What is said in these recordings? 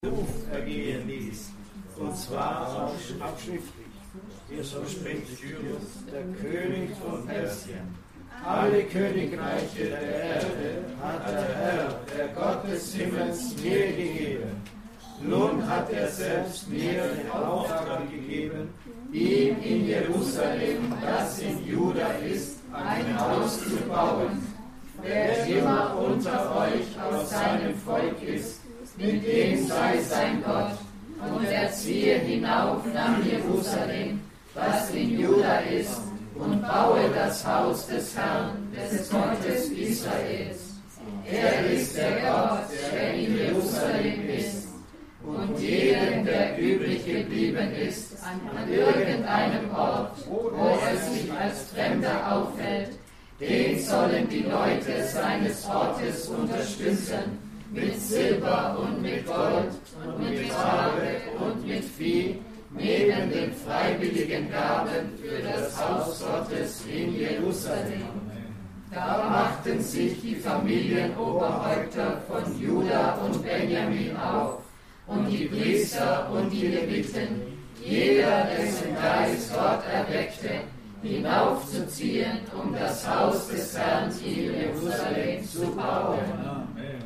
ergehen ließ, und zwar auch schriftlich. Hier so spricht der König von Persien. Alle Königreiche der Erde hat der Herr, der Gott des Himmels, mir gegeben. Nun hat er selbst mir den Auftrag gegeben, ihm in Jerusalem, das in Juda ist, ein Haus zu bauen. Wer immer unter euch aus seinem Volk ist, mit dem sei sein Gott, und er ziehe hinauf nach Jerusalem, das in Juda ist, und baue das Haus des Herrn, des Gottes Israels. Er ist der Gott, der in Jerusalem ist, und jedem, der übrig geblieben ist, an irgendeinem Ort, wo er sich als Fremder aufhält, den sollen die Leute seines Ortes unterstützen, mit Silber und mit Gold und mit Habe und mit Vieh, neben den freiwilligen Gaben für das Haus Gottes in Jerusalem. Da machten sich die Familienoberhäupter von Juda und Benjamin auf, und die Priester und die Leviten, jeder, dessen Geist Gott erweckte, hinaufzuziehen, um das Haus des Herrn in Jerusalem zu bauen. Amen.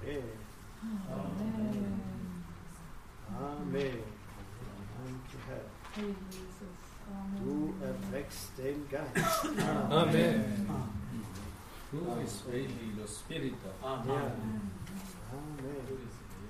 Amen. Du erweckst den Geist. Amen. Tu risvegli lo spirito. Amen. Amen.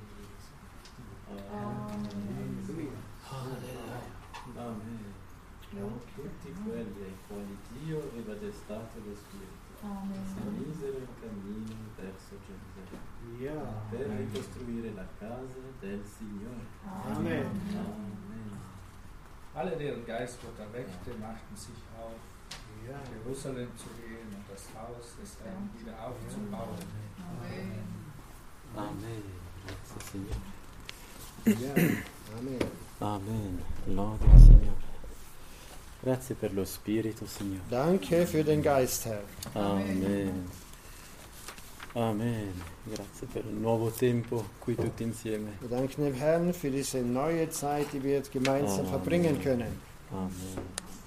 Amen. Tutti quelli ai quali Dio aveva destato lo Spirito si misero in cammino verso Gerusalemme per ricostruire la casa del Signore. Amen. Amen. Alle, deren Geist Gott erweckte, machten sich auf, nach Jerusalem zu gehen und das Haus des Herrn wieder aufzubauen. Amen. Amen. Grazie Amen. Signore. Amen. Lode il Signore. Grazie per lo Spirito, Signore. Danke für den Geist, Herr. Amen. Amen. Grazie per un nuovo tempo qui tutti insieme. Wir danken dem Herrn für diese neue Zeit, die wir gemeinsam verbringen können. Amen.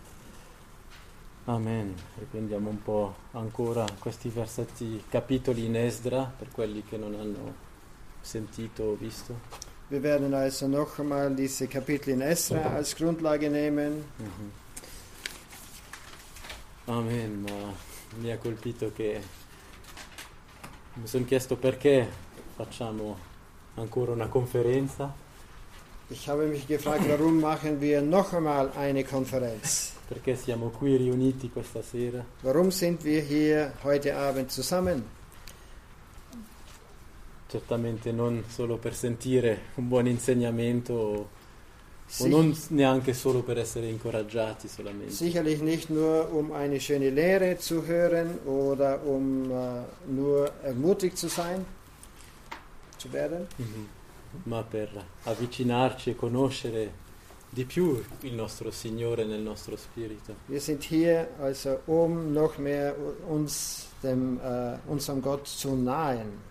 Amen. Riprendiamo un po' ancora questi versetti, capitoli in Esdra, per quelli che non hanno sentito o visto. Wir werden also noch einmal diese Kapitel in Esra als Grundlage nehmen. Amen, ma mi ha colpito che mi sono chiesto perché facciamo ancora una conferenza. Ich habe mich gefragt, warum machen wir noch einmal eine Konferenz? Perché siamo qui riuniti questa sera? Warum sind wir hier heute Abend zusammen? Certamente non solo per sentire un buon insegnamento o non neanche solo per essere incoraggiati solamente. Sicherlich nicht nur, um eine schöne Lehre zu hören oder um nur ermutigt zu werden, ma per avvicinarci e conoscere di più il nostro Signore nel nostro spirito. Wir sind hier also, um noch mehr uns unserem Gott zu nahen.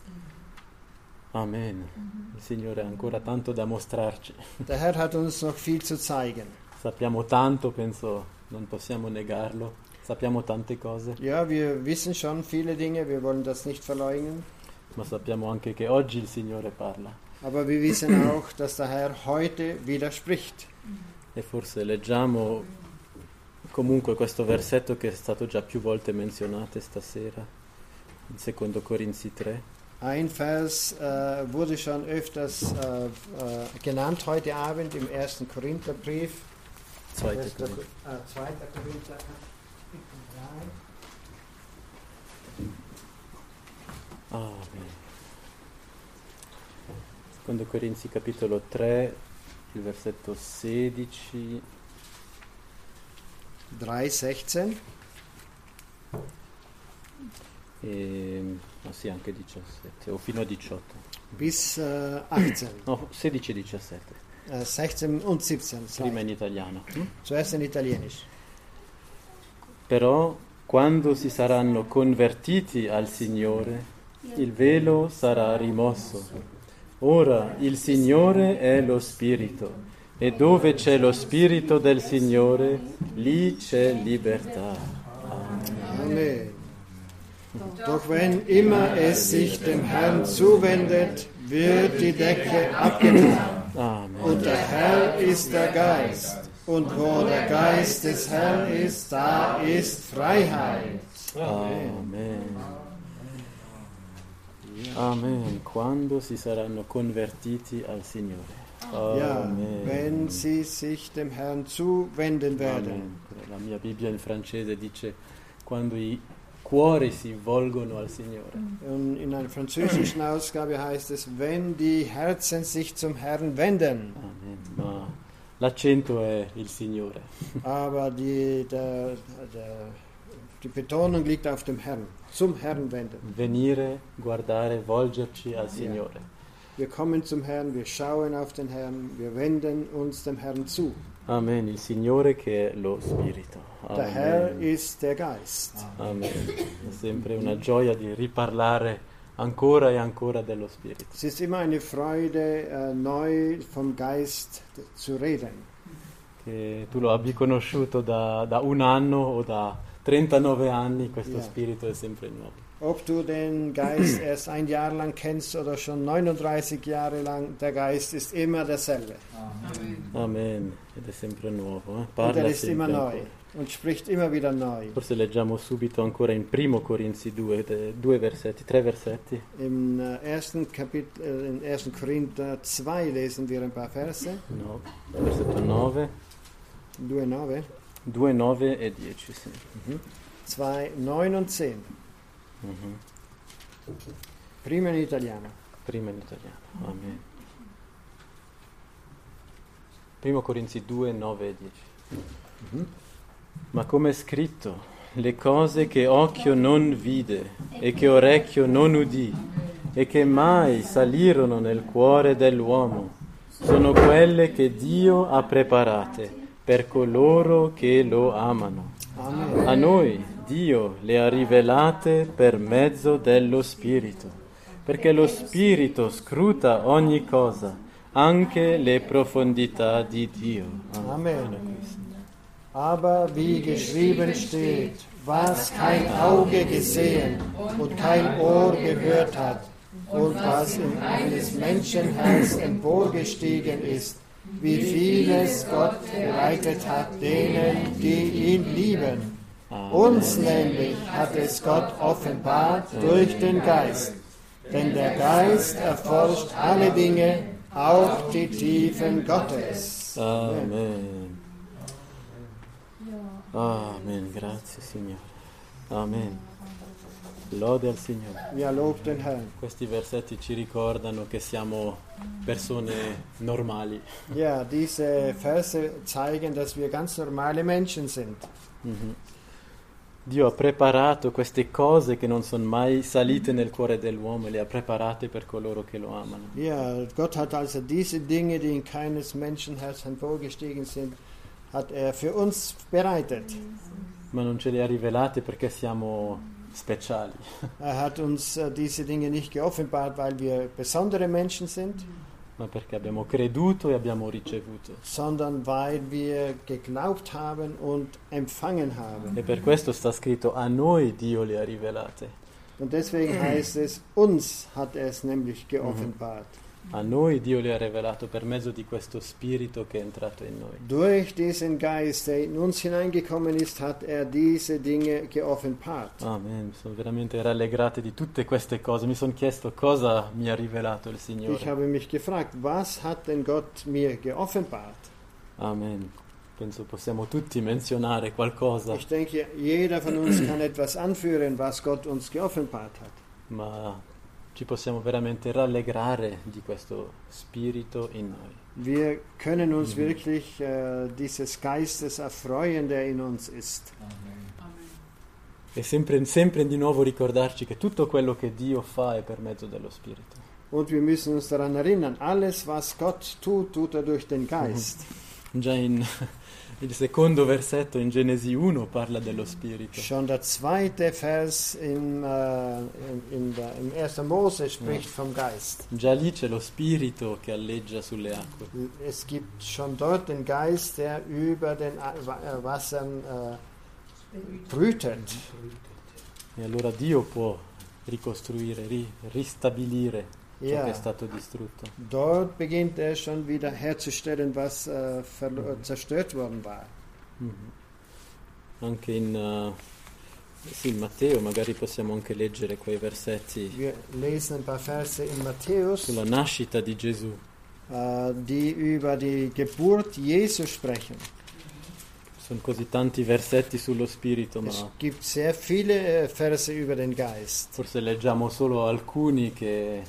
Amen. Il Signore ha ancora tanto da mostrarci. Der Herr hat uns noch viel zu zeigen. Sappiamo tanto, penso, non possiamo negarlo. Sappiamo tante cose. Ja, wir wissen schon viele Dinge, wir wollen das nicht verleugnen. Ma sappiamo anche che oggi il Signore parla. Aber wir wissen auch, dass der Herr heute widerspricht. E forse leggiamo comunque questo versetto che è stato già più volte menzionato stasera, in 2 Corinzi 3. Ein Vers wurde schon öfters genannt heute Abend im 1. Korintherbrief. 2. Korinther. 2. Korinther 3. Amen. 2 Corinzi capitolo 3, il versetto 16. 3,16. Sì, anche 17, o fino a 18. Bis 18. No, 16 e 17. 16 und 17. Prima in italiano. Zuerst in Italienisch. Però quando si saranno convertiti al Signore, il velo sarà rimosso. Ora il Signore è lo Spirito, e dove c'è lo Spirito del Signore, lì c'è libertà. Amen. Doch wenn immer es sich dem Herrn zuwendet, wird die Decke abgetan. Amen. Und der Herr ist der Geist. Und wo der Geist des Herrn ist, da ist Freiheit. Amen. Amen. Quando si saranno convertiti al Signore. Ja, Amen. wenn sie sich dem Herrn zuwenden werden. Amen. La mia Bibbia in francese dice quando i cuori si volgono al Signore. Und in einer französischen Ausgabe heißt es, wenn die Herzen sich zum Herrn wenden. Amen. Ma l'accento è il Signore. Aber die Betonung liegt auf dem Herrn, zum Herrn wenden. Venire, guardare, volgerci al Signore. Wir kommen zum Herrn, wir schauen auf den Herrn, wir wenden uns dem Herrn zu. Amen, il Signore che è lo Spirito. Der Herr ist der Geist. Amen. È sempre una gioia di riparlare ancora e ancora dello Spirito. Es ist immer eine Freude, neu vom Geist zu reden. Che tu lo abbia conosciuto da un anno o da 39 anni, questo Spirito è sempre nuovo. Ob du den Geist erst ein Jahr lang kennst oder schon 39 Jahre lang, der Geist ist immer derselbe. Amen, ed è sempre nuovo. Und Parla er ist immer sempre neu ancora. und spricht immer wieder neu. Forse leggiamo subito ancora in 1 Corinzi 2 versetti, 3 versetti. Im ersten Kapitel, in 1. Korinther 2 lesen wir ein paar Verse. No, versetto 9, 2,9. 2, 9 e 10, sì. 2, 9 und 10. Prima in italiano. Prima in italiano, amen. 1 Corinzi 2, 9 e 10. Ma come è scritto, le cose che occhio non vide e che orecchio non udì e che mai salirono nel cuore dell'uomo sono quelle che Dio ha preparate per coloro che lo amano. Amen. A noi Dio le ha rivelate per mezzo dello Spirito, perché lo Spirito scruta ogni cosa, anche le profondità di Dio. Amen. Aber wie geschrieben steht, was kein Auge gesehen und kein Ohr gehört hat und was in eines Menschen Herz emporgestiegen ist, wie vieles Gott bereitet hat denen, die ihn lieben. Uns nämlich hat es Gott offenbart durch den Geist, denn der Geist erforscht alle Dinge, auch die Tiefen Gottes. Amen. Amen, grazie Signore. Amen. Lode al Signore. Ja, lobt den Herrn. Questi versetti ci ricordano che siamo persone normali. Ja, diese Verse zeigen, dass wir ganz normale Menschen sind. Dio ha preparato queste cose che non sono mai salite nel cuore dell'uomo e le ha preparate per coloro che lo amano. Ja, Gott hat also diese Dinge, die in keines Menschenherz hervorgestiegen sind, hat er für uns bereitet. Ma non ce le ha rivelate perché siamo speciali. Er hat uns diese Dinge nicht geoffenbart, weil wir besondere Menschen sind, ma perché abbiamo creduto e abbiamo ricevuto. sondern weil wir geglaubt haben und empfangen haben. E per questo sta scritto: a noi Dio le ha rivelate. Und deswegen heißt es, uns hat er es nämlich geoffenbart. A noi Dio le ha rivelato per mezzo di questo Spirito che è entrato in noi. Durch diesen Geist, der in uns hineingekommen ist, hat er diese Dinge geoffenbart. Amen, mi sono veramente rallegrato di tutte queste cose. Mi sono chiesto cosa mi ha rivelato il Ich Signore. habe mich gefragt, was hat denn Gott mir geoffenbart? Amen. Penso possiamo tutti menzionare qualcosa, Ich denke, jeder von uns kann etwas anführen, was Gott uns geoffenbart hat. ma ci possiamo veramente rallegrare di questo Spirito in noi. Wir können uns wirklich dieses Geistes erfreuen, der in uns ist. E sempre di nuovo ricordarci che tutto quello che Dio fa è per mezzo dello Spirito. Und wir müssen uns daran erinnern, alles, was Gott tut, tut er durch den Geist. Già Il secondo versetto in Genesi 1 parla dello Spirito. Schon der zweite Vers im 1. Mose spricht vom Geist. Già lì c'è lo Spirito che alleggia sulle acque. Es gibt schon dort den Geist, der über den Wassern brütet. E allora Dio può ricostruire, ristabilire ciò che è stato distrutto. Dort beginnt er schon wieder herzustellen, was zerstört worden war. Anche in Matteo, magari possiamo anche leggere quei versetti. Wir lesen ein paar Verse in Matthäus, Sulla nascita di Gesù. Die über die Geburt Jesu sprechen. Sono così tanti versetti sullo Spirito, ma Es gibt sehr viele Verse über den Geist. forse leggiamo solo alcuni che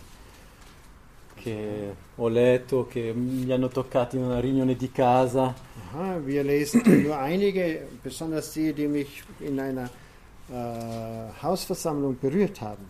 ho letto, che mi hanno toccati in una riunione di casa. Wir lesen nur einige, besonders die mich in einer Hausversammlung berührt haben.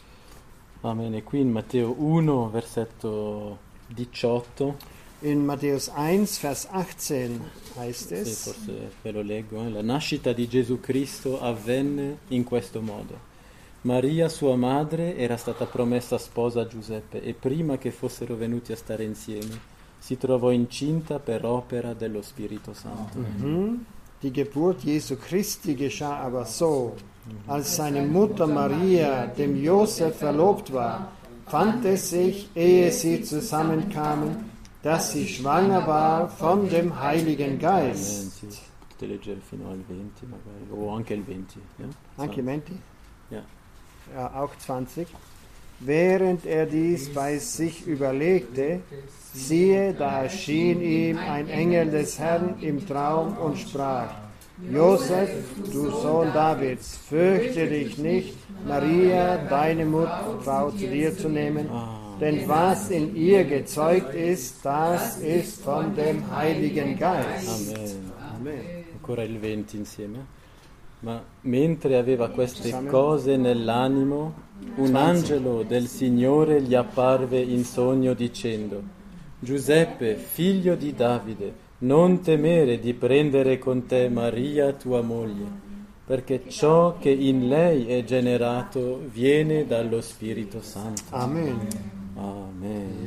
Amen. E qui in Matteo 1, versetto 18. In Matthäus 1, Vers 18 heißt Sì, es, forse ve lo leggo. La nascita di Gesù Cristo avvenne in questo modo. Maria, sua madre, era stata promessa sposa a Giuseppe e prima che fossero venuti a stare insieme si trovò incinta per opera dello Spirito Santo. Die Geburt Jesu Christi geschah aber so, als seine Mutter Maria dem Josef verlobt war, fand es sich, ehe sie zusammenkamen, dass sie schwanger war von dem Heiligen Geist. Potete leggere fino al 20 magari, o anche il 20. Ja? Anche 20? Ja. Ja, auch 20. Während er dies bei sich überlegte, siehe, da erschien ihm ein Engel des Herrn im Traum und sprach: Josef, du Sohn Davids, fürchte dich nicht, Maria, deine Frau, zu dir zu nehmen, denn was in ihr gezeugt ist, das ist von dem Heiligen Geist. Amen. Amen. Ancora il 20 insieme. Ma mentre aveva queste cose nell'animo, un angelo del Signore gli apparve in sogno dicendo: Giuseppe, figlio di Davide, non temere di prendere con te Maria tua moglie, perché ciò che in lei è generato viene dallo Spirito Santo. Amen. Amen.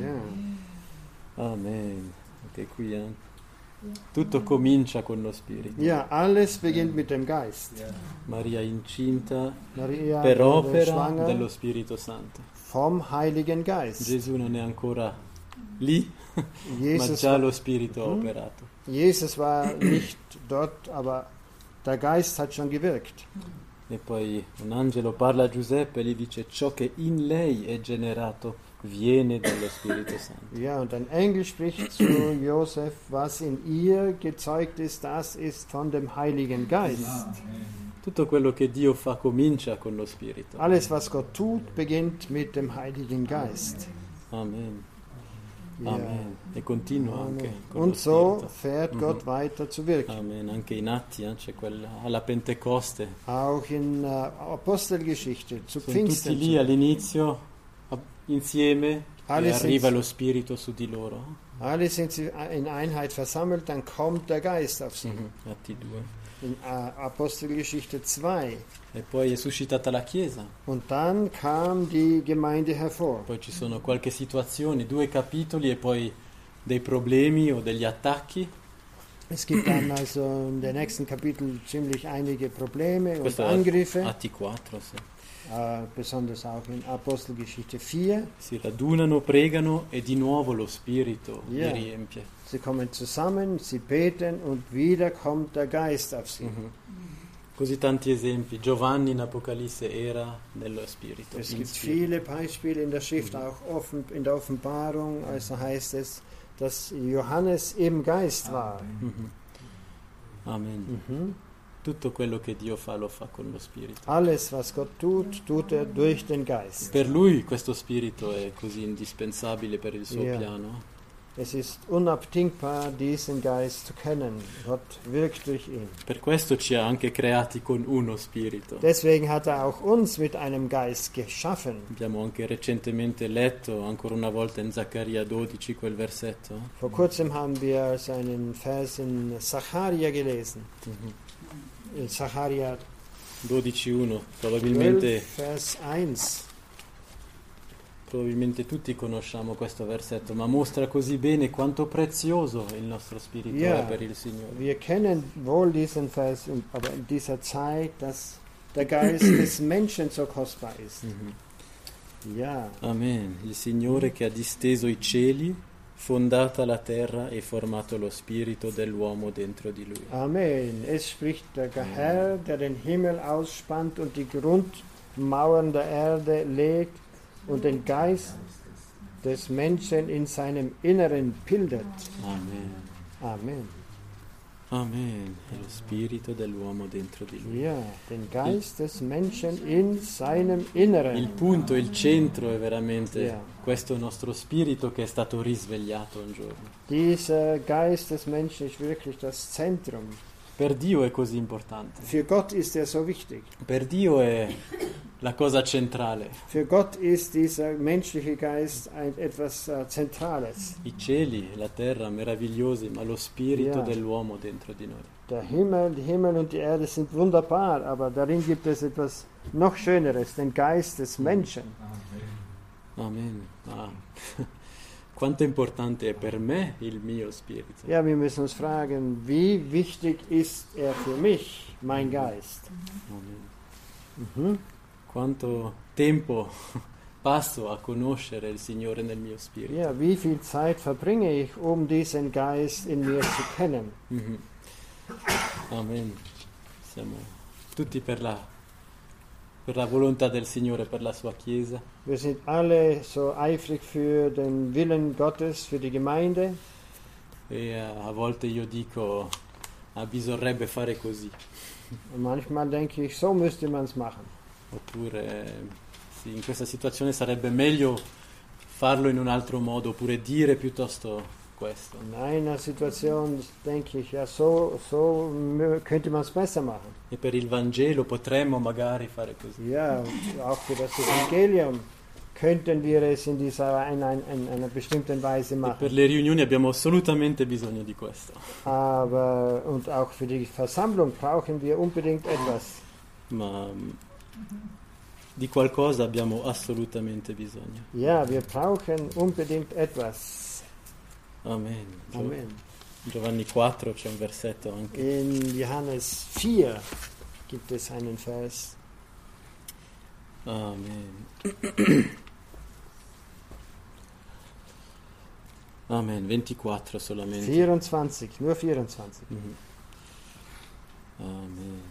Ja. Amen. Anche qui tutto comincia con lo Spirito. Ja, alles beginnt mit dem Geist. Maria incinta Maria per wurde opera schwanger dello Spirito Santo. vom Heiligen Geist. Gesù non è ancora lì, ma Jesus, già lo Spirito ha operato. Jesus war nicht dort, aber der Geist hat schon gewirkt. E poi un angelo parla a Giuseppe e gli dice: ciò che in lei è generato viene dallo Spirito Santo. Ja, und ein Engel spricht zu Josef: Was in ihr gezeugt ist, das ist von dem Heiligen Geist. Tutto quello che Dio fa comincia con lo Spirito. Alles, was Gott tut, beginnt mit dem Heiligen Geist. Amen. Ja. Amen. E continua anche Amen. con Und lo so Spirito. fährt Gott weiter zu wirken. Amen. Anche in Atti c'è quella alla Pentecoste. Auch in Apostelgeschichte, zu Sono tutti Pfingsten. lì all'inizio insieme Alle e arriva senza- lo Spirito su di loro. Alle sind sie in Einheit versammelt, dann kommt der Geist auf sie. Atti 2. In Apostelgeschichte 2. E poi è suscitata la Chiesa. Und dann kam die Gemeinde hervor. Poi ci sono qualche situazione, 2 capitoli e poi dei problemi o degli attacchi. Es gibt dann also in den nächsten Kapiteln ziemlich einige Probleme und Questo è Angriffe, Atti 4, sì. besonders auch in Apostelgeschichte 4. Si radunano, pregano e di nuovo lo Spirito li Ja. riempie. Sie kommen zusammen, sie beten und wieder kommt der Geist auf sie. Così tanti esempi. Giovanni in Apocalisse era nello Spirito. Es in gibt Spirito. viele Beispiele in der Schrift, auch in der Offenbarung, also heißt es, dass Johannes im Geist war. Amen. Tutto quello che Dio fa lo fa con lo Spirito. Alles, was Gott tut, tut er durch den Geist. Per lui questo Spirito è così indispensabile per il suo Ja. piano. Es ist unabdingbar, diesen Geist zu kennen. Gott wirkt durch ihn. Per questo ci ha anche creati con uno spirito. Deswegen hat er auch uns mit einem Geist geschaffen. Abbiamo anche recentemente letto ancora una volta in Zaccaria 12 quel versetto. Vor kurzem haben wir seinen Vers in Zaccharia gelesen. In Zaccharia 12:1, probabilmente 12, Vers 1. Probabilmente tutti conosciamo questo versetto, ma mostra così bene quanto prezioso il nostro spirito è per il Signore. Wir kennen wohl diesen Vers, aber in dieser Zeit, dass der Geist des Menschen so kostbar ist. Ja. Amen. Il Signore che ha disteso i cieli, fondata la terra e formato lo spirito dell'uomo dentro di lui. Amen. Es spricht der Herr, der den Himmel ausspannt und die Grundmauern der Erde legt und den Geist des Menschen in seinem Inneren bildet. Amen. Amen. Amen. È lo spirito dell'uomo dentro di lui. Ja, den Geist des Menschen in seinem Inneren. Il punto, il centro è veramente questo nostro spirito che è stato risvegliato un giorno. Dieser Geist des Menschen ist wirklich das Zentrum. Per Dio è così importante. Für Gott ist er so wichtig. Per Dio è la cosa centrale. Für Gott ist dieser menschliche Geist etwas Zentrales. I cieli, la terra, meravigliosi, ma lo spirito dell'uomo dentro di noi. Der Himmel, die Himmel und die Erde sind wunderbar, aber darin gibt es etwas noch Schöneres, den Geist des Menschen. Amen. Quanto importante è per me il mio spirito? Ja, wir müssen uns fragen, wie wichtig ist er für mich, mein Geist? Amen. Quanto tempo passo a conoscere il Signore nel mio spirito? Ja, wie viel Zeit verbringe ich, um diesen Geist in mir zu kennen? Amen. Siamo tutti per la volontà del Signore, per la sua Chiesa. Wir sind alle so eifrig für den Willen Gottes, für die Gemeinde. E a volte io dico, bisognerebbe fare così. Und manchmal denke ich, so müsste man es machen. Oppure, sì, in questa situazione sarebbe meglio farlo in un altro modo, oppure dire piuttosto questo. In einer Situation denke ich, ja, so könnte man es besser machen. E per il Vangelo potremmo magari fare così. Ja, und auch für das Evangelium könnten wir es in einer bestimmten Weise E machen. per le riunioni abbiamo assolutamente bisogno di questo. Aber und auch für die Versammlung brauchen wir unbedingt etwas. Ma di qualcosa abbiamo assolutamente bisogno. Ja, wir brauchen unbedingt etwas. Amen. Amen. Giovanni 4 c'è un versetto anche. In Johannes 4 gibt es einen Vers. Amen. Amen, 24 solamente. 24, nur 24. Amen.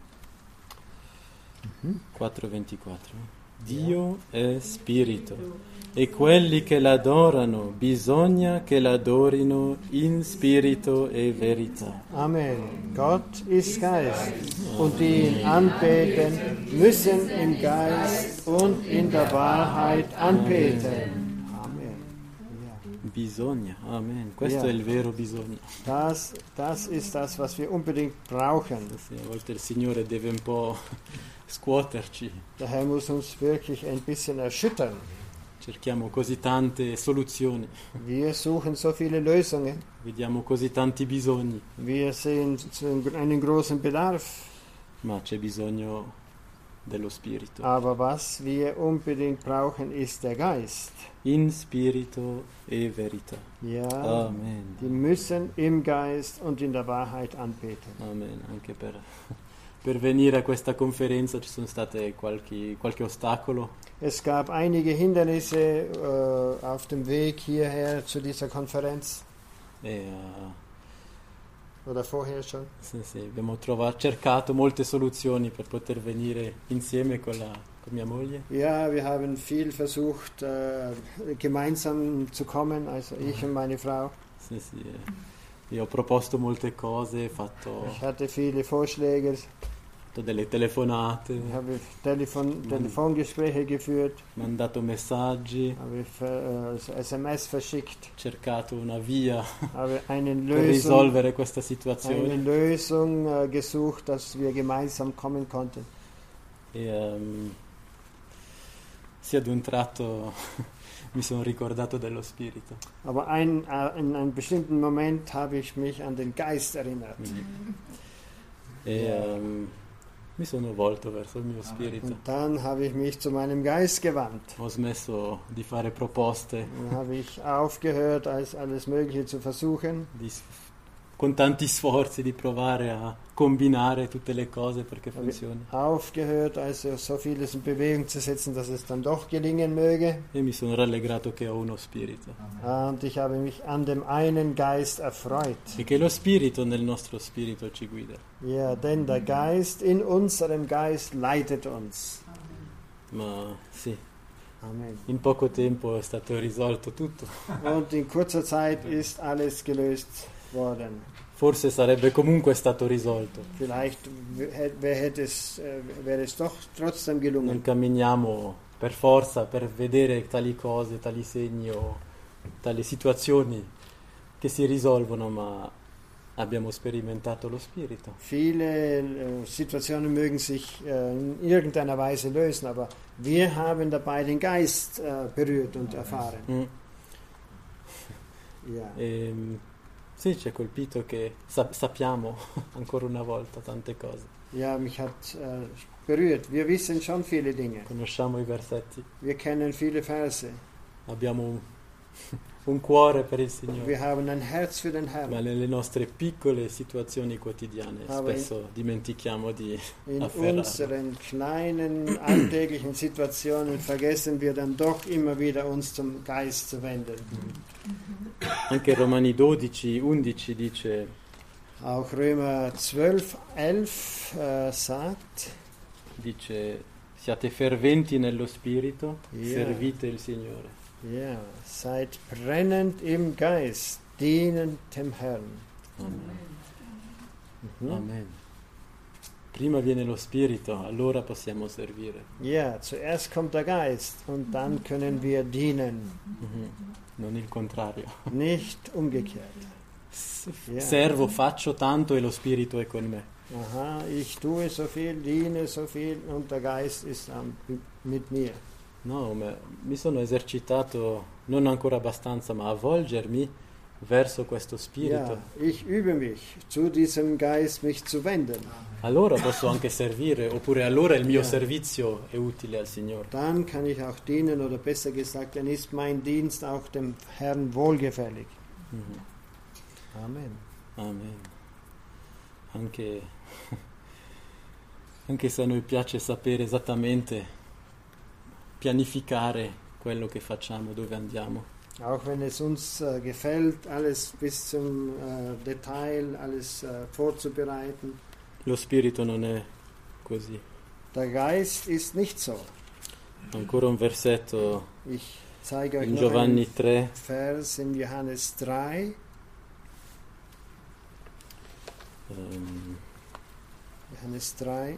4:24. Dio è spirito e quelli che l'adorano bisogna che l'adorino in spirito e verità. Amen. Gott ist Geist und die ihn anbeten, müssen im Geist und in der Wahrheit anbeten. Amen. Ja. Bisogna, amen. Questo è il vero bisogno. Das ist das, was wir unbedingt brauchen. Sì, a volte il Signore deve un po' scuoterci. Der Herr muss uns wirklich ein bisschen erschüttern. Cerchiamo così tante soluzioni, Wir suchen so viele Lösungen. vediamo così tanti bisogni, Wir sehen einen großen Bedarf. ma c'è bisogno dello Spirito. Aber was wir unbedingt brauchen, ist der Geist. In spirito e verità. Ja, Amen. die müssen im Geist und in der Wahrheit anbeten. Amen. Anche per venire a questa conferenza ci sono state qualche ostacolo. Es gab einige Hindernisse auf dem Weg hierher zu dieser Konferenz. E, Oder vorher schon. sì, abbiamo cercato molte soluzioni per poter venire insieme con mia moglie. Ja, wir haben viel versucht, gemeinsam zu kommen, also ich und meine Frau. Sì, io ho proposto molte cose, Ich hatte viele Vorschläge. delle telefonate, habe Telefongespräche geführt, mandato messaggi, habe SMS verschickt, cercato una via habe eine per risolvere questa situazione. Eine Lösung gesucht, dass wir gemeinsam kommen konnten. E sì, ad un tratto mi sono ricordato dello Spirito. Aber in einem bestimmten Moment habe ich mich an den Geist erinnert. Mi sono volto verso il mio spirito. Und dann habe ich mich zu meinem Geist gewandt. Ho smesso di fare proposte. Dann habe ich aufgehört, alles Mögliche zu versuchen. Con tanti sforzi di provare a combinare tutte le cose perché funzioni. Aufgehört, also so vieles in Bewegung zu setzen, dass es dann doch gelingen möge. E mi sono rallegrato che ho uno spirito. Und ich habe mich an dem einen Geist erfreut. E che lo spirito nel nostro spirito ci guida. Ja, denn der Geist in unserem Geist leitet uns. Ma sì. Amen. In poco tempo è stato risolto tutto. Und in kurzer Zeit ist alles gelöst worden. Forse sarebbe comunque stato risolto. Vielleicht wäre es doch trotzdem gelungen. Non camminiamo per forza per vedere tali cose, tali segni o tali situazioni che si risolvono, ma abbiamo sperimentato lo Spirito. Viele Situationen mögen sich in irgendeiner Weise lösen, aber wir haben dabei den Geist berührt und erfahren. Ja. Sì, ci ha colpito che sappiamo ancora una volta tante cose. Ja, mich hat berührt. Wir wissen schon viele Dinge. Conosciamo i versetti. Wir kennen viele Verse. Abbiamo un cuore per il Signore. Wir haben ein Herz für den Herrn. Ma nelle nostre piccole situazioni quotidiane spesso dimentichiamo di afferrarlo. In unseren kleinen alltäglichen Situationen vergessen wir dann doch immer wieder uns zum Geist zu wenden. Anche Romani 12:11 dice, auch Römer 12:11 sagt, dice, siate ferventi nello spirito, servite il Signore. Ja, seid brennend im Geist, dienend dem Herrn. Amen. Amen. Prima viene lo Spirito, allora possiamo servire. Ja, zuerst kommt der Geist und dann können wir dienen. Non il contrario. Nicht umgekehrt. Servo, faccio tanto e lo Spirito è con me. Aha, ich tue so viel, diene so viel und der Geist ist mit mir. No, mi sono esercitato, non ancora abbastanza, ma a volgermi verso questo spirito. Ja, ich übe mich, zu diesem Geist mich zu wenden. Allora posso anche servire, oppure allora il mio servizio è utile al Signore. Dann kann ich auch dienen, oder besser gesagt, dann ist mein Dienst auch dem Herrn wohlgefällig. Amen. Amen. Anche se a noi piace sapere esattamente, pianificare quello che facciamo, dove andiamo. Auch wenn es uns gefällt, alles bis zum Detail, alles vorzubereiten. Lo spirito non è così. Der Geist ist nicht so. Ancora un versetto ich zeige euch in noch Giovanni einen 3. Vers in Johannes 3. Johannes 3.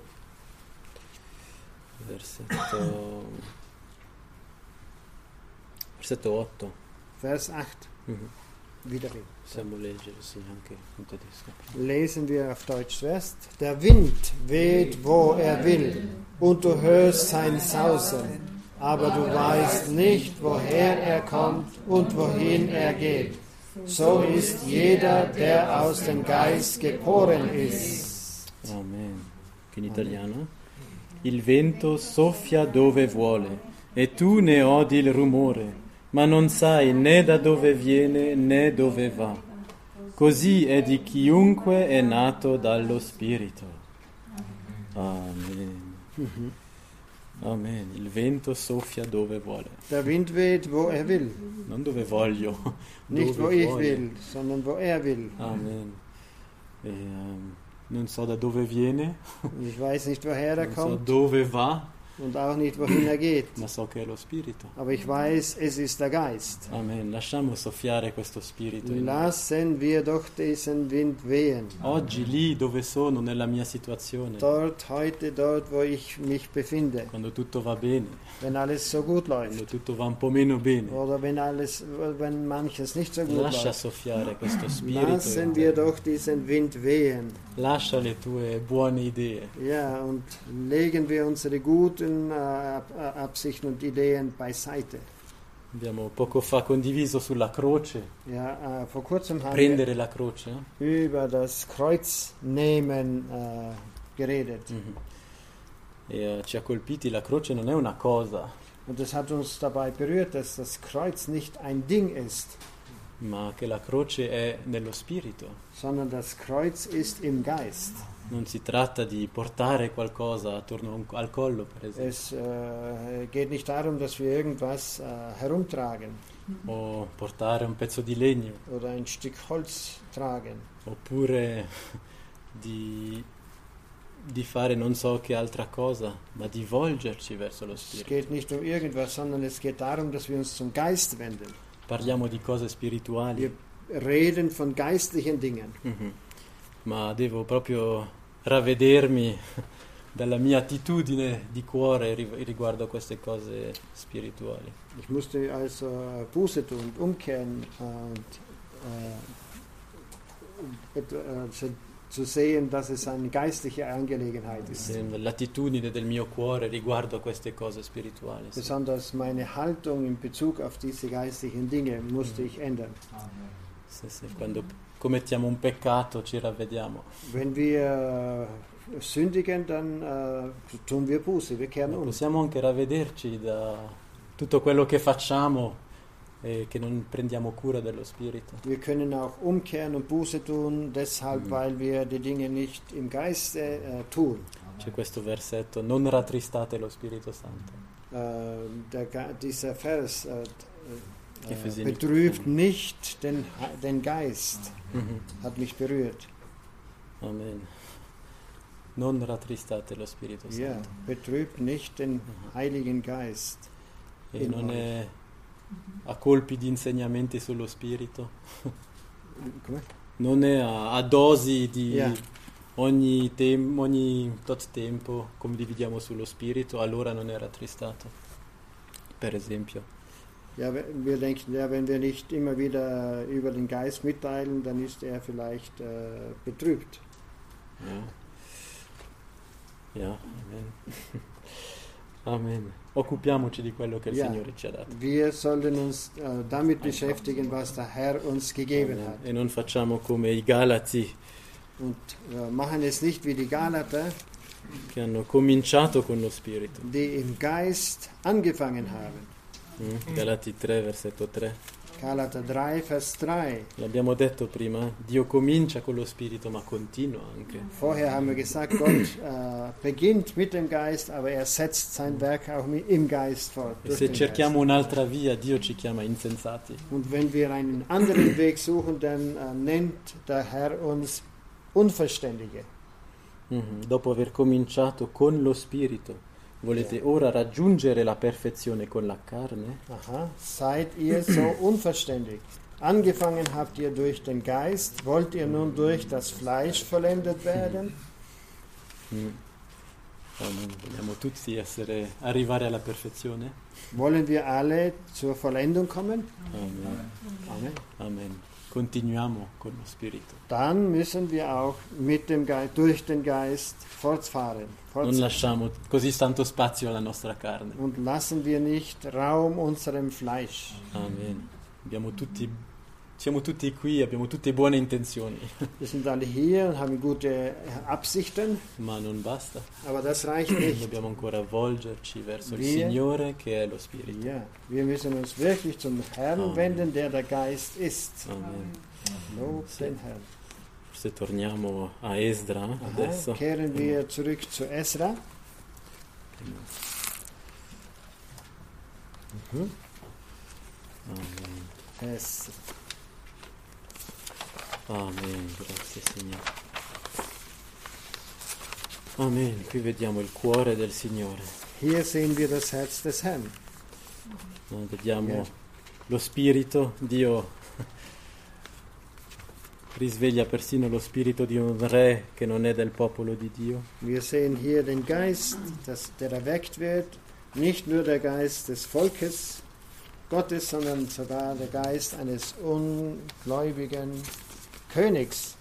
Versetto 8. Vers 8. Wiederhin. Possiamo leggere, sì, anche in tedesco. Lesen wir auf Deutsch zuerst. Der Wind weht, wo er will, und du hörst sein Sausen, aber du weißt nicht, woher er kommt und wohin er geht. So ist jeder, der aus dem Geist geboren ist. Amen. In italiano. Il vento soffia dove vuole, e tu ne odi il rumore, ma non sai né da dove viene né dove va. Così è di chiunque è nato dallo Spirito. Amen. Amen. Il vento soffia dove vuole. Der Wind weht, wo er will. Non dove voglio. Nicht dove wo ich vuole. will, sondern wo er will. Amen. Non so da dove viene. Ich weiß nicht, woher er Non so kommt. dove va. Und auch nicht, wohin er geht. Ma so che è lo Spirito. Aber ich weiß, es ist der Geist. Amen. Lasciamo soffiare questo Spirito in noi. Lassen wir doch diesen Wind wehen. Oggi, lì dove sono, nella mia situazione, Dort, heute, dort, wo ich mich befinde. quando tutto va bene, Wenn alles so gut quando läuft. tutto va un po' meno bene, Oder wenn manches nicht so gut lascia läuft. soffiare questo Spirito in Lassen te. wir doch diesen Wind wehen. Lascia le tue buone idee. Ja, und legen wir unsere guten Absichten und Ideen beiseite. Abbiamo poco fa condiviso sulla croce, Ja, vor kurzem haben prendere la croce. wir über das Kreuznehmen geredet. Ci ha colpiti, la croce non è una cosa, Und das hat uns dabei berührt, dass das Kreuz nicht ein Ding ist, ma che la croce è nello spirito. sondern das Kreuz ist im Geist. Non si tratta di portare qualcosa attorno al collo, per esempio, Es geht nicht darum, dass wir irgendwas herumtragen o portare un pezzo di legno, oder ein Stück Holz tragen oppure di fare non so che altra cosa, ma di volgerci verso lo Es spirito. geht nicht um irgendwas, sondern es geht darum, dass wir uns zum Geist wenden. Parliamo di cose spirituali. Wir reden von geistlichen Dingen. Ma devo proprio ravvedermi dalla mia attitudine di cuore riguardo a queste cose spirituali. Ich musste also Buße tun und umkehren und zu sehen, dass es eine geistliche Angelegenheit ist. L'attitudine del mio cuore riguardo a queste cose spirituali. Sì. Besonders meine Haltung in Bezug auf diese geistlichen Dinge musste ich ändern. Sì, quando commettiamo un peccato ci ravvediamo. Wenn wir sündigen, dann tun wir Buße, wir kehren um. Possiamo anche ravvederci da tutto quello che facciamo e che non prendiamo cura dello spirito. Wir können auch umkehren und Buße tun, deshalb, weil wir die Dinge nicht im Geiste tun. C'è questo versetto: non rattristate lo Spirito Santo. Dieser Vers Epheser betrübt nicht den Geist, hat mich berührt. Amen. Non rattristate lo Spirito Santo. Ja, betrübt nicht den Heiligen Geist. E non è a colpi di insegnamenti sullo spirito, Come? non è a dosi di Yeah. ogni tot tempo condividiamo sullo spirito, allora non è rattristato, per esempio. Ja, wir denken, ja, wenn wir nicht immer wieder über den Geist mitteilen, dann ist er vielleicht betrübt. Ja, amen. Amen. Occupiamoci di quello che il Ja, Signore ci ha dato. wir sollten uns damit beschäftigen, was der Herr uns gegeben Amen. hat. E non facciamo come i Galati Und machen es nicht wie die Galater, che hanno cominciato con lo spirito. die im Geist angefangen haben. Galati 3, versetto 3. Galater 3, Vers 3. L'abbiamo detto prima, Dio comincia con lo spirito ma continua anche. Vorher haben wir gesagt, Gott beginnt mit dem Geist, aber er setzt sein Werk auch im Geist fort. E durch se den cerchiamo un'altra via, Dio ci chiama insensati. Geist. Und wenn wir einen anderen Weg suchen, dann nennt der Herr uns Unverständige. Dopo aver cominciato con lo spirito, volete ora raggiungere la perfezione con la carne? Aha. Seid ihr so unverständig? Angefangen habt ihr durch den Geist, wollt ihr nun durch das Fleisch vollendet werden? Vogliamo tutti arrivare alla perfezione? Wollen wir alle zur Vollendung kommen? Amen. Amen. Amen. Continuiamo con lo spirito. Dann müssen wir auch mit dem Geist, durch den Geist fortfahren. Non lasciamo così tanto spazio alla nostra carne. Und lassen wir nicht Raum unserem Fleisch. Amen. Siamo tutti qui, abbiamo tutte buone intenzioni, Wir sind alle hier und haben gute Absichten, ma non basta. aber das reicht nicht. Dobbiamo ancora volgerci verso il Wir- Signore che è lo Spirito. Ja, wir müssen uns wirklich zum Herrn Amen. wenden, der der Geist ist. Amen. Lob den Herrn. Forse torniamo a Esdra adesso. Aha, kehren wir zurück zu Esra. Amen. Esra. Amen, grazie Signore. Amen, qui vediamo il cuore del Signore. hier sehen wir das Herz des Herrn. Vediamo lo spirito, Dio risveglia persino lo spirito di un re che non è del popolo di Dio. Wir sehen hier den Geist, der erweckt wird, nicht nur der Geist des Volkes Gottes, sondern sogar der Geist eines ungläubigen Königs.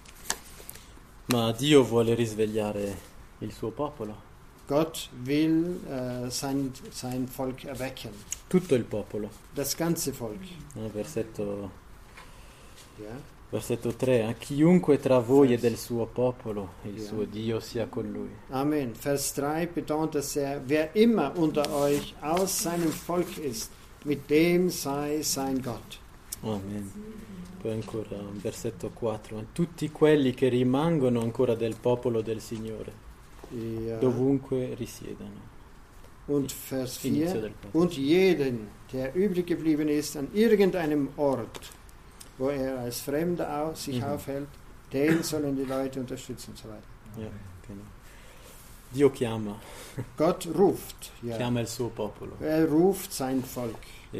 Ma Dio vuole risvegliare il suo popolo. Gott will sein Volk erwecken. Tutto il popolo. Das ganze Volk. Versetto Ja. Versetto 3, chiunque tra voi è del suo popolo, il suo Dio sia con lui. Amen. Vers 3 betont es sehr, wer immer unter euch aus seinem Volk ist, mit dem sei sein Gott. Amen. Poi ancora versetto 4, tutti quelli che rimangono ancora del popolo del Signore, Ja. dovunque risiedano. Und Vers 4, und jeden, der übrig geblieben ist an irgendeinem Ort, wo als Fremder sich aufhält, den sollen die Leute unterstützen und so weiter. Ja, genau. Dio chiama. Gott ruft. Ja. Chiama il suo popolo. Ruft sein Volk.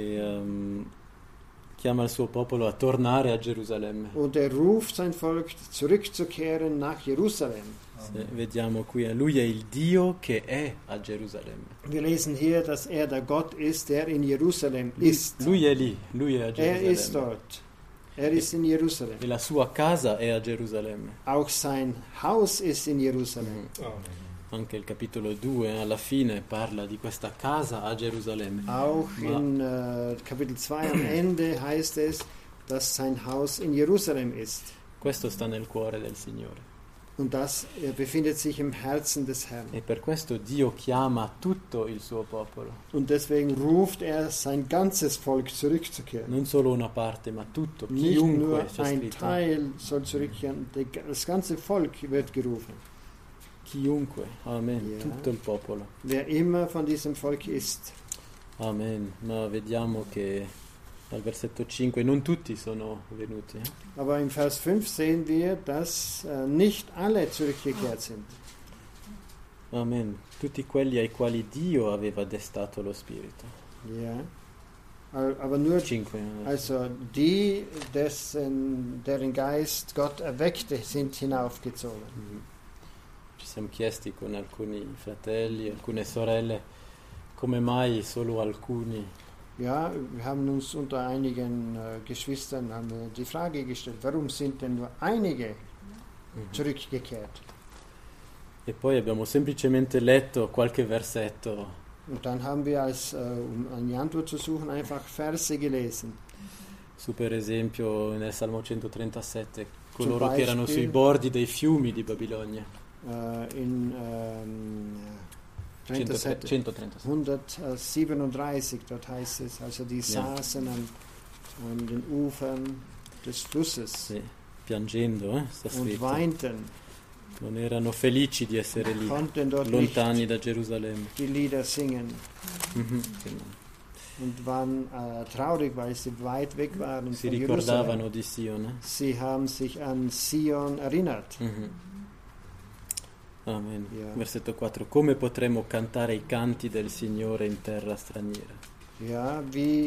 Chiama il suo popolo a tornare a Gerusalemme. Und ruft sein Volk zurückzukehren nach Jerusalem. Vediamo qui, lui è il Dio che è a Gerusalemme. Wir lesen hier, dass der Gott ist, der in Jerusalem ist. Lui è lì, lui è a Gerusalemme. Ist dort. Ist in Jerusalem. E la sua casa è a Gerusalemme. Auch sein Haus ist in Jerusalem. Anche il capitolo 2 alla fine parla di questa casa a Gerusalemme. Auch in Kapitel 2 am Ende heißt es, dass sein Haus in Jerusalem ist. Questo sta nel cuore del Signore. Und das befindet sich im Herzen des Herrn. E per questo Dio chiama tutto il suo popolo. Und deswegen ruft sein ganzes Volk zurückzukehren. Non solo una parte, ma tutto. Nicht Chiunque, nur ein Teil soll zurückkehren, das ganze Volk wird gerufen. Chiunque, amen, Ja. tutto il popolo. Wer immer von diesem Volk ist. Amen, ma vediamo che dal versetto 5 non tutti sono venuti. Aber im Vers 5 sehen wir, dass nicht alle zurückgekehrt sind. Amen, tutti quelli ai quali Dio aveva destato lo spirito. Ja. Aber nur 5. Also die, deren Geist Gott erweckte, sind hinaufgezogen. Ci siamo chiesti con alcuni fratelli, alcune sorelle, come mai solo alcuni? Ja, wir haben uns unter einigen Geschwistern die Frage gestellt, warum sind denn nur einige zurückgekehrt? E poi abbiamo semplicemente letto qualche versetto. Und dann haben wir, um eine Antwort zu suchen, einfach Verse gelesen. Su per esempio nel Salmo 137, coloro che erano sui bordi dei fiumi di Babilonia. In 137, dort heißt es, also die saßen an den Ufern des Flusses piangendo, und weinten. Non erano felici di essere lì, lontani da Gerusalemme. Die Lieder singen. Und waren traurig, weil sie weit weg waren Si von ricordavano Jerusalem. di Sion. Sie haben sich an Sion erinnert. Amen. Ja. Versetto 4. Come potremo cantare i canti del Signore in terra straniera? Ja, wie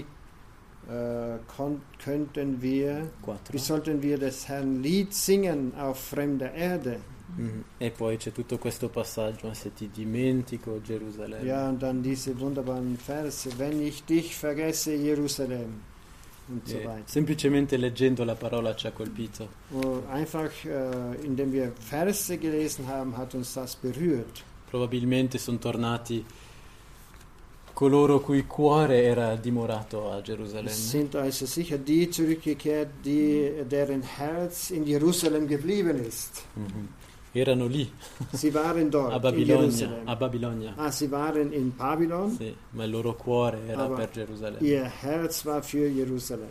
könnten wir, 4. wie sollten wir des Herrn Lied singen auf fremder Erde? E poi c'è tutto questo passaggio, se ti dimentico Gerusalemme. Ja, und dann diese wunderbaren Verse, wenn ich dich vergesse, Jerusalem, und so weiter. Semplicemente leggendo la parola ci ha colpito. Einfach, indem wir Verse gelesen haben, hat uns das berührt. Probabilmente sono tornati coloro cui cuore era dimorato a Gerusalemme. Es sind also sicher die zurückgekehrt, deren Herz in Jerusalem geblieben ist. Erano lì, Sie waren dort, a in Babilonia, Jerusalem. a Babilonia. Sie waren in Babylon, Sì, ma il loro cuore era aber per Gerusalemme. ihr Herz war für Jerusalem.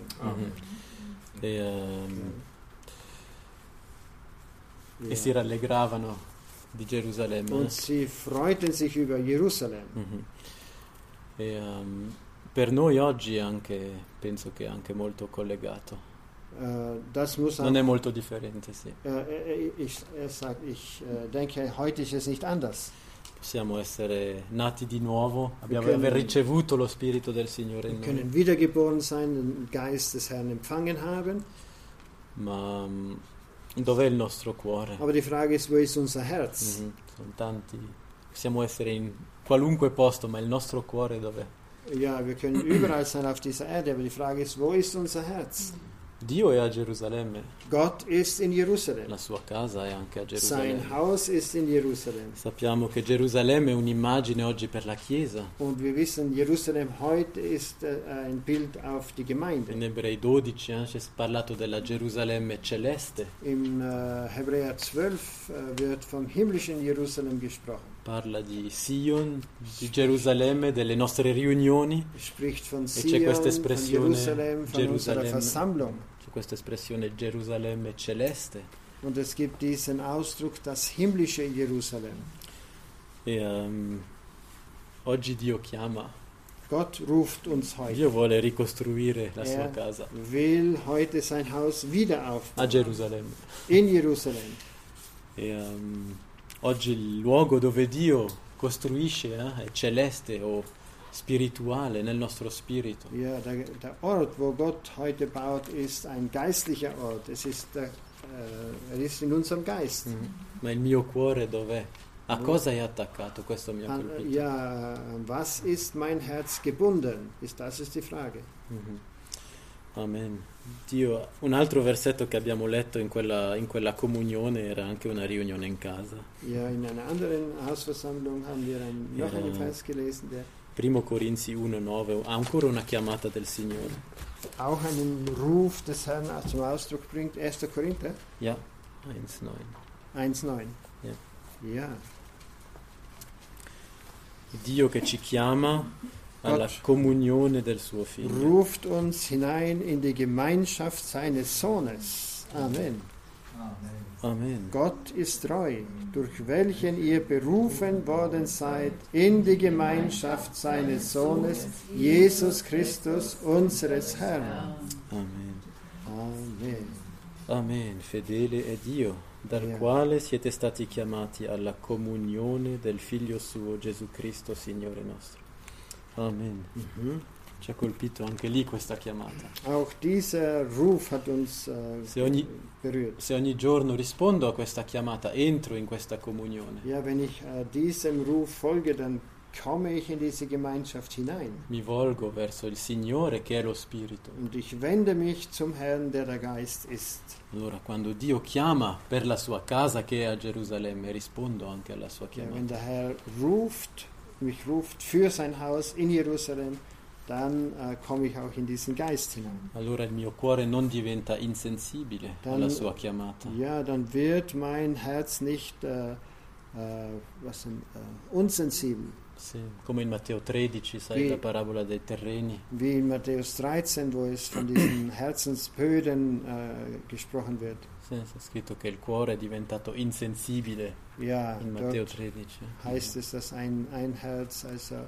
E si rallegravano di Gerusalemme. Und sie freuten sich über Jerusalem. Per noi oggi anche, penso che è anche molto collegato. Das muss auch, Non è molto differente, sì. ich denke, heute ist es nicht anders. Possiamo essere nati di nuovo, aver ricevuto lo Spirito del Signore in Wir können noi. wiedergeboren sein, den Geist des Herrn empfangen haben. Ma dov'è il nostro cuore? Aber die Frage ist, wo ist unser Herz? Sono tanti. Possiamo essere in qualunque posto, ma il nostro cuore dov'è? Ja, wir können überall sein auf dieser Erde, aber die Frage ist, wo ist unser Herz? Dio è a Gerusalemme, Gott ist in Jerusalem. la sua casa è anche a Sein Gerusalemme. Haus ist in Jerusalem. Sappiamo che Gerusalemme è un'immagine oggi per la Chiesa. Und wir wissen, Jerusalem heute ist ein Bild auf die Gemeinde. In Ebrei 12 c'è parlato della Gerusalemme celeste, Im Hebräer 12 wird vom himmlischen Jerusalem gesprochen. parla di Sion, di Gerusalemme, delle nostre riunioni. Spricht von c'è Sion, questa von espressione, Jerusalem, von unserer Gerusalemme. Versammlung. C'è questa espressione Gerusalemme celeste. Und es gibt diesen Ausdruck, das himmlische Jerusalem. E oggi Dio chiama, Gott ruft uns heute. Dio vuole ricostruire la sua Er casa will heute sein Haus wieder a aufbauen. Gerusalemme. In Jerusalem. E oggi il luogo dove Dio costruisce è celeste o spirituale nel nostro spirito. Ja, der Ort, wo Gott heute baut, ist ein geistlicher Ort. Er ist in unserem Geist. Ma il mio cuore dov'è? A cosa è attaccato? Questo mi ha colpito. Ja, was ist mein Herz gebunden? Das ist die Frage. Amen. Dio, un altro versetto che abbiamo letto in quella comunione era anche una riunione in casa. Ja, in einer anderen Hausversammlung haben wir noch einen Vers gelesen, der 1 Corinzi 1,9 ha ancora una chiamata del Signore. auch einen Ruf des Herrn zum Ausdruck bringt. 1. Korinther Ja, 1,9. 1,9. Ja. Ja. Dio che ci chiama alla comunione del suo Figlio. Ruft uns hinein in die Gemeinschaft seines Sohnes. Amen. Amen. Gott ist treu, durch welchen ihr berufen worden seid in die Gemeinschaft seines Sohnes, Jesus Christus, unseres Herrn. Amen. Amen. Amen. Fedele è Dio, dal quale siete stati chiamati alla comunione del Figlio suo Gesù Cristo, Signore nostro. Amen. Ci ha colpito anche lì questa chiamata. Auch dieser Ruf hat uns berührt. Se ogni giorno rispondo a questa chiamata, entro in questa comunione. Ja, wenn ich diesem Ruf folge, dann komme ich in diese Gemeinschaft hinein. Mi volgo verso il Signore che è lo Spirito. Und ich wende mich zum Herrn, der der Geist ist. Allora, quando Dio chiama per la sua casa che è a Gerusalemme, rispondo anche alla sua Ja, chiamata. wenn der Herr mich ruft für sein Haus in Jerusalem, dann komme ich auch in diesen Geist hinein. Allora il mio cuore non diventa insensibile alla sua chiamata. Ja, dann wird mein Herz nicht unsensibel. Sì, come in Matteo 13, sai, la parabola dei terreni. Wie in Matthäus 13, wo es von diesen Herzensböden gesprochen wird. Sì, c'è scritto che il cuore è diventato insensibile Ja, in Matteo 13. Heißt es, dass ein Herz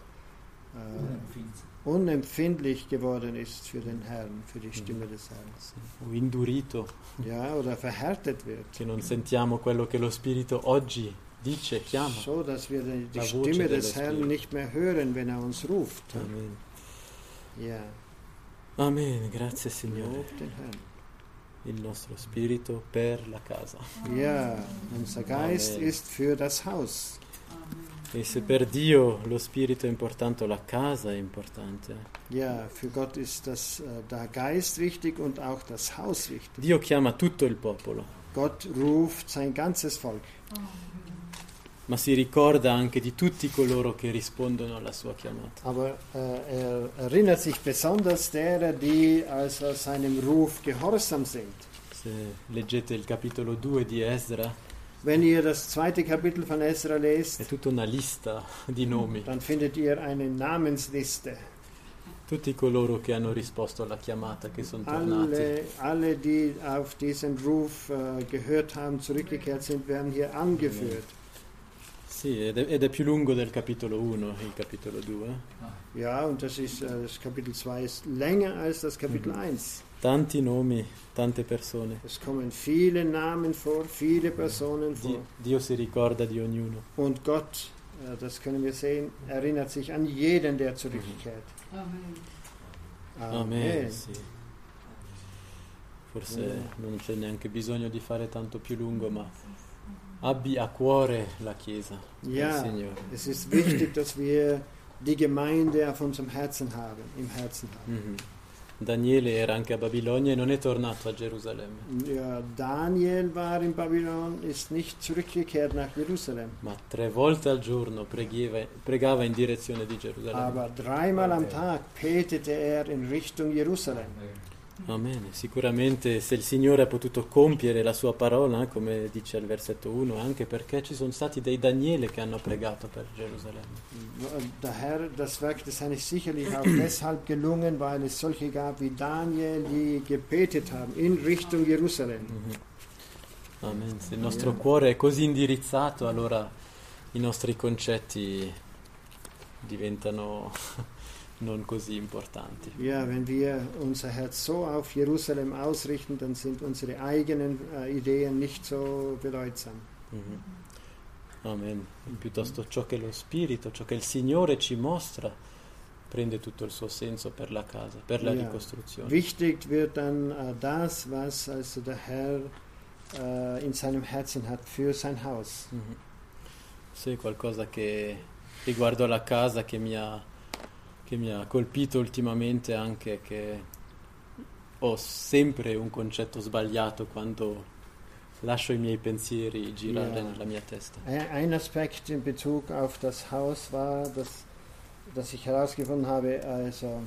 unempfindlich geworden ist für den Herrn, für die Stimme des Herrn. O indurito, Ja, oder verhärtet wird. che non sentiamo quello che lo Spirito oggi dice, chiama. So, dass wir die La voce Stimme dello des Herrn Spirito. nicht mehr hören, wenn er uns ruft. Amen. Ja, Amen, grazie Signore. lob den Herrn. Il nostro spirito per la casa. Ja, unser Geist Amen. ist für das Haus. E se per Dio lo spirito è importante, la casa è importante. Ja, für Gott ist der Geist wichtig und auch das Haus wichtig. Dio chiama tutto il popolo, Gott ruft sein ganzes Volk. ma si ricorda anche di tutti coloro che rispondono alla sua chiamata. Aber erinnert sich besonders derer, die also seinem Ruf gehorsam sind. Se leggete il capitolo 2 di Esdra, Wenn ihr das 2. Kapitel von Esra è lest, tutta una lista di nomi, dann findet ihr eine Namensliste. tutti coloro che hanno risposto alla chiamata, che sono tornati. Alle, die auf diesen Ruf gehört haben, zurückgekehrt sind, werden hier angeführt. Sì, ed è più lungo del capitolo 1, il capitolo 2. Ja, und das Kapitel 2 ist länger als das Kapitel 1. Tanti nomi, tante persone. Es kommen viele Namen vor, viele Personen vor. Dio si ricorda di ognuno. Und Gott das können wir sehen, erinnert sich an jeden, der zurückkehrt. Amen. Amen. Sì. Forse non c'è neanche bisogno di fare tanto più lungo, ma abbi a cuore la Chiesa, il Signore. Es ist wichtig, dass wir die Gemeinde auf unserem Herzen haben, im Herzen haben. Mm-hmm. Daniele era anche a Babilonia e non è tornato a Gerusalemme. Ja, Daniel war in Babylon, ist nicht zurückgekehrt nach Jerusalem. Ma 3 volte al giorno pregava in direzione di Gerusalemme. Aber 3-mal am Tag betete er in Richtung Jerusalem. Amen. Sicuramente se il Signore ha potuto compiere la sua parola, come dice al versetto 1, anche perché ci sono stati dei Daniele che hanno pregato per Gerusalemme. Der Herr, das Werk des Herrn ist sicherlich auch deshalb gelungen, weil es solche gab wie Daniel, die gebetet haben in Richtung Jerusalem. Amen. Se il nostro cuore è così indirizzato, allora i nostri concetti diventano non così importanti. Ja, wenn wir unser Herz so auf Jerusalem ausrichten, dann sind unsere eigenen Ideen nicht so bedeutsam. Mm-hmm. Amen. Piuttosto ciò che lo Spirito, ciò che il Signore ci mostra, prende tutto il suo senso per la casa, per la ricostruzione. Wichtig wird dann das, was also der Herr in seinem Herzen hat für sein Haus. Mm-hmm. Sì, qualcosa che riguardo alla casa che mi ha colpito ultimamente, anche che ho sempre un concetto sbagliato quando lascio i miei pensieri girare nella mia testa. Ein Aspekt in Bezug auf das Haus war, dass ich herausgefunden habe, also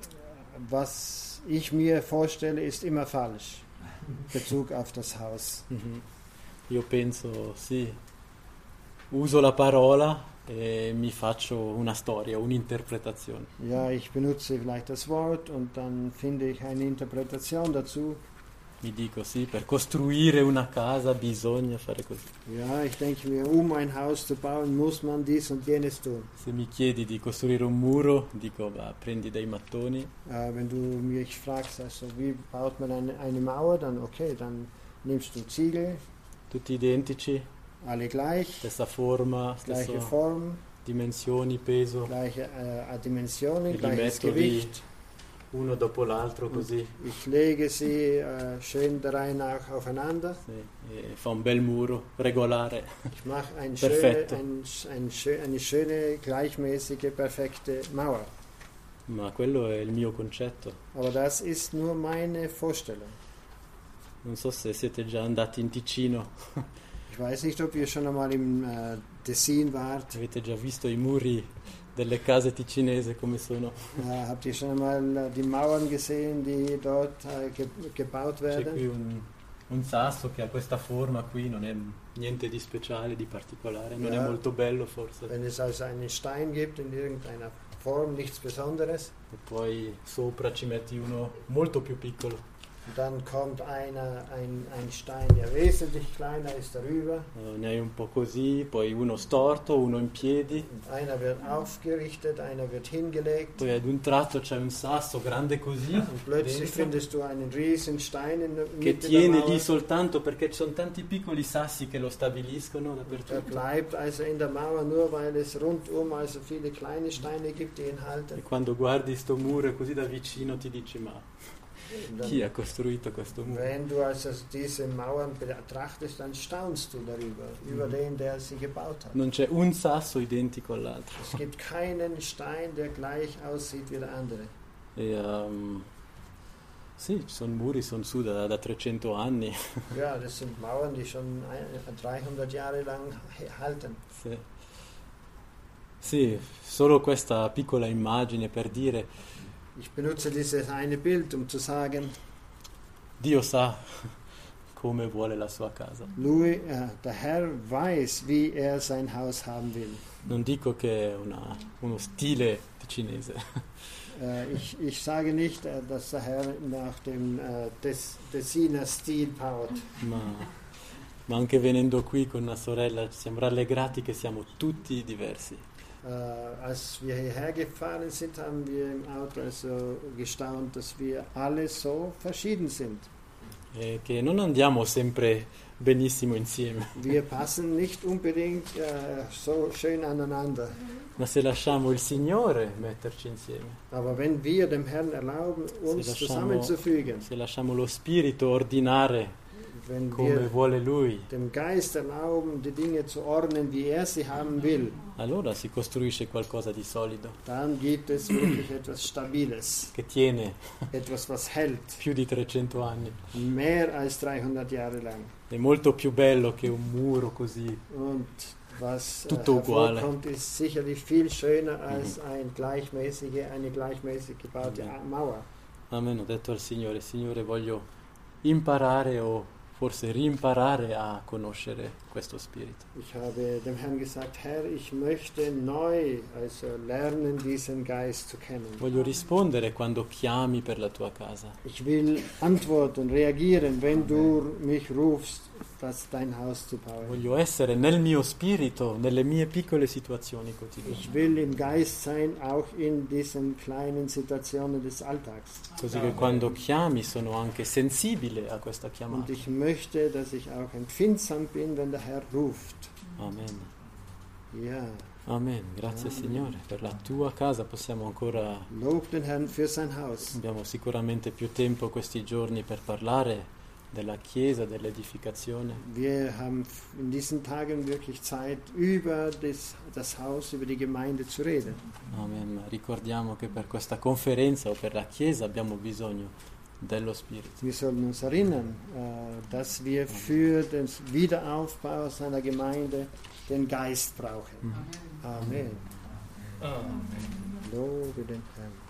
was ich mir vorstelle, ist immer falsch in Bezug auf das Haus. Mm-hmm. Io penso, sì, uso la parola e mi faccio una storia, un'interpretazione. Ja, ich benutze vielleicht das Wort und dann finde ich eine Interpretation dazu. Mi dico, sì, per costruire una casa bisogna fare così. Ja, ich denke mir, ein Haus zu bauen, muss man dies und jenes tun. Se mi chiedi di costruire un muro, dico, prendi dei mattoni. Wenn du mich fragst, also wie baut man eine Mauer, dann okay, dann nimmst du Ziegel. Tutti identici. Alle gleich. Stessa forma, gleiche Form. Dimensioni, peso. Gleiche Dimensioni, gleiches Gewicht. Uno dopo l'altro così. Ich lege sie schön der Reihe nach aufeinander. Sì, e fa un bel muro, regolare. Ich mache eine schöne, gleichmäßige, perfekte Mauer. Ma quello è il mio concetto. Aber das ist nur meine Vorstellung. Non so se siete già andati in Ticino. Ich weiß nicht, ob ihr schon einmal im Tessin wart. Avete già visto i muri delle case ticinesi come sono? Habt ihr schon einmal die Mauern gesehen, die dort gebaut werden? C'è qui un sasso che ha questa forma qui, non è niente di speciale, di particolare, non è molto bello forse. Wenn es also einen Stein gibt in irgendeiner Form, nichts Besonderes. E poi sopra ci metti uno molto più piccolo. Und dann kommt ein Stein, der wesentlich kleiner ist, darüber. Ne hai un po' così, poi uno storto, uno in piedi. Und einer wird aufgerichtet, einer wird hingelegt. Poi ad un tratto c'è un sasso grande così. Und plötzlich findest du einen riesen Stein in der Mitte che tiene lì soltanto perché ci sono tanti piccoli sassi che lo stabiliscono dappertutto. Er bleibt also in der Mauer nur, weil es rundum also viele kleine Steine gibt, die ihn halten. E quando guardi sto muro così da vicino ti dici ma chi ha costruito questo muro? Wenn du also diese Mauern betrachtest, dann staunst du darüber, über den, der sie gebaut hat. Non c'è un sasso identico all'altro. Es gibt keinen Stein, der gleich aussieht wie der andere. E, sì, ci sono muri, sono su da 300 anni. Ja, das sind Mauern, die schon 300 Jahre lang halten. Sì. Sì, solo questa piccola immagine per dire. Ich benutze dieses eine Bild, um zu sagen, Dio sa come vuole la sua casa. Der Herr weiß, wie sein Haus haben will. Non dico che è uno stile ticinese. Ich sage nicht, dass der Herr nach dem Tessiner Stil baut. Ma anche venendo qui con una sorella ci siamo rallegrati che siamo tutti diversi. Als wir hierher gefahren sind, haben wir im Auto also gestaunt, dass wir alle so verschieden sind. che non andiamo sempre benissimo insieme. Wir passen nicht unbedingt so schön aneinander. Ma se lasciamo il Signore metterci insieme, Aber wenn wir dem Herrn erlauben, uns zusammenzufügen, se lasciamo lo Spirito ordinare wenn come wir vuole Lui, dem Geist erlauben, die Dinge zu ordnen, wie er sie haben will, allora si costruisce qualcosa di solido, dann gibt es wirklich etwas Stabiles, che tiene etwas, was hält, più di 300 anni. mehr als 300 Jahre lang. È molto più bello che un muro così. Und was Tutto uguale. hervorkommt, ist sicherlich viel schöner als eine gleichmäßig gebaute Mauer. Amen. Ho detto al Signore, voglio imparare o forse rimparare a conoscere questo spirito. Ich habe dem Herrn gesagt, Herr, ich möchte neu lernen, diesen Geist zu kennen. Voglio rispondere quando chiami per la tua casa. Ich will antworten, reagieren, wenn du mich rufst, dein Haus zu bauen. Voglio essere nel mio spirito, nelle mie piccole situazioni quotidiane. Ich will im Geist sein, auch in diesen kleinen Situationen des Alltags. Così che quando chiami sono anche sensibile a questa Und chiamata. ich möchte, dass ich auch empfindsam bin, wenn der Herr ruft. Amen. Ja, Amen. Grazie Signore per la tua casa. Possiamo ancora, lob den Herrn für sein Haus. abbiamo sicuramente più tempo questi giorni per parlare della Chiesa, dell'edificazione. Wir haben in diesen Tagen wirklich Zeit, über das Haus, über die Gemeinde zu reden. Amen. Ma ricordiamo che per questa conferenza o per la Chiesa abbiamo bisogno dello Spirito. Wir sollten uns erinnern, dass wir für den Wiederaufbau seiner Gemeinde den Geist brauchen. Amen. Amen. Lobe den Herrn.